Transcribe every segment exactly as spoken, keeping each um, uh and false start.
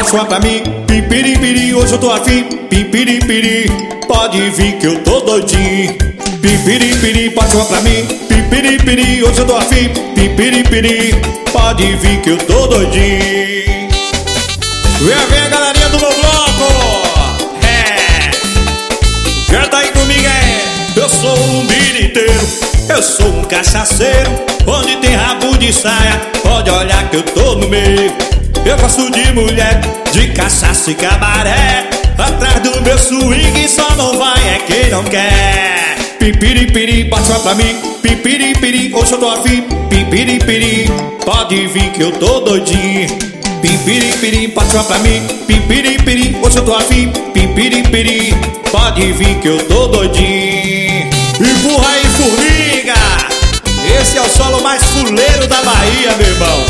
bate uma pra mim. Pipiripiri, hoje eu tô afim. Pipiripiri, pode vir que eu tô doidinho. Pipiripiri, bate uma pra mim. Pipiripiri, hoje eu tô afim. Pipiripiri, pode vir que eu tô doidinho. Vem, vem, galerinha do meu bloco. É, quem tá aí comigo é: eu sou um biriteiro, eu sou um cachaceiro. Onde tem rabo de saia, pode olhar que eu tô no meio. Eu gosto de mulher, de cachaça e cabaré. Atrás do meu swing só não vai é quem não quer. Pipiripiri, bate uma pra mim. Pipiripiri, hoje eu tô afim. Pipiripiri, pode vir que eu tô doidinho. Pipiripiri, bate uma pra mim. Pipiripiri, hoje eu tô afim. Pipiripiri, pode vir que eu tô doidinho. Empurra aí, formiga! Esse é o solo mais fuleiro da Bahia, meu irmão.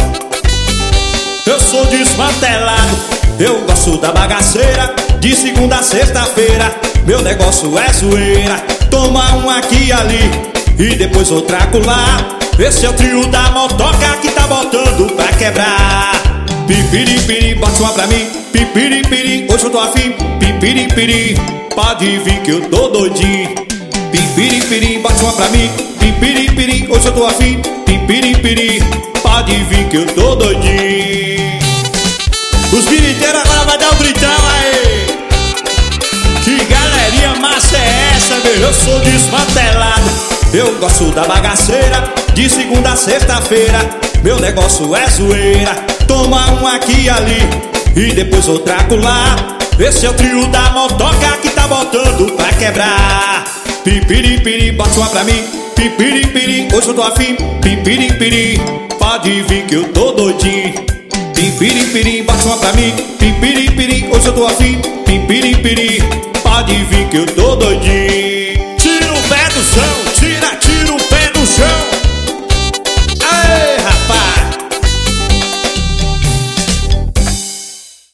Eu sou desmantelado, eu gosto da bagaceira. De segunda a sexta-feira, meu negócio é zoeira. Toma um aqui e ali, e depois outra acolá. Esse é o trio da motoca que tá botando pra quebrar. Pipiripiri, bate uma pra mim. Pipiripiri, hoje eu tô afim. Pipiripiri, pode vir que eu tô doidinho. Pipiripiri, bate uma pra mim. Pipiripiri, hoje eu tô afim. Pipiripiri, pode vir que eu tô doidinho. Os biriteiros agora vai dar um gritão aí. Que galerinha massa é essa, meu? Eu sou desmantelado, eu gosto da bagaceira. De segunda a sexta-feira, meu negócio é zoeira. Toma um aqui e ali, e depois outra acolá. Esse é o trio da motoca que tá botando pra quebrar. Pipiripiri, bate uma pra mim. Pipiripiri, hoje eu tô afim. Pipiripiri, pode vir que eu tô doidinho. Pipiripiri, bate uma pra mim. Pipiripiri, hoje eu tô afim. Pipiripiri, pode vir que eu tô doidinho. Tira o pé do chão, tira